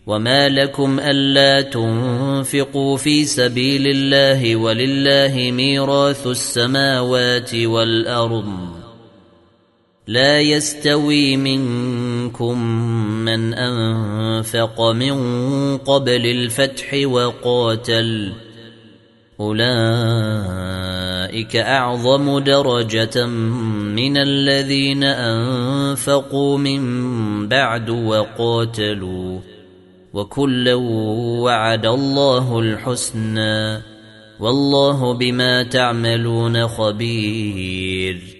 وما لكم ألا تنفقوا في سبيل الله ولله ميراث السماوات والأرض لا يستوي منكم من أنفق من قبل الفتح وقاتل أولئك أعظم درجة من الذين أنفقوا من بعد وقاتلوا وكلا وعد الله الحسنى والله بما تعملون خبير.